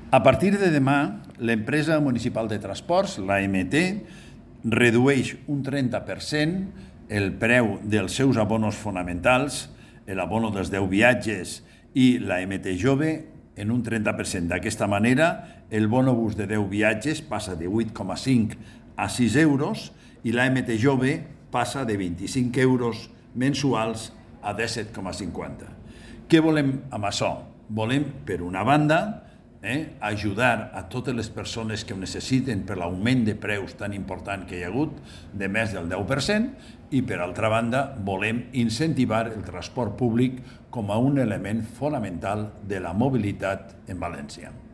A partir de demà, l'empresa municipal de transports, l'AMT, redueix un 30% el preu dels seus abonos fonamentals, l'abono dels 10 viatges i l'AMT Jove, en un 30%. D'aquesta manera, el bonobús de 10 viatges passa de 8,5 a 6 euros i l'AMT Jove passa de 25 euros mensuals a 17,50. Què volem amb això? Volem, per una banda, ajudar a totes les persones que ho necessiten per l'augment de preus tan important que hi ha hagut, de més del 10%, i per altra banda volem incentivar el transport públic com a un element fonamental de la mobilitat en València.